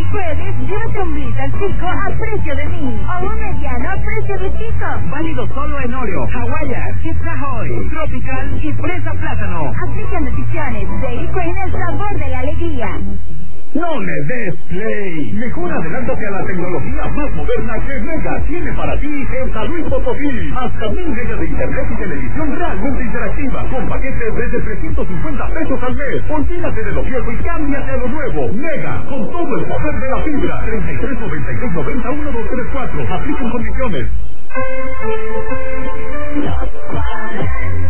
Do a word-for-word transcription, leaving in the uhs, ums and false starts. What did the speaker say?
Puedes llévate un blizzard chico a precio de mí o un mediano a precio de chico. Válido solo en Oreo, Hawaiian, Chips Ahoy, Tropical y Fresa Plátano. Aplican decisiones. Dairy Queen, el sabor de la alegría. No le des play. Mejor adelántate a la tecnología más moderna que Mega tiene para ti en San Luis Potosí. Hasta mil megas de internet y televisión realmente interactiva con paquetes desde trescientos cincuenta pesos al mes. Olvídate de lo viejo y cámbiate a lo nuevo. Mega, con todo el poder de la fibra. treinta y tres noventa y seis noventa uno dos tres cuatro. Aplican condiciones. Los cuarenta.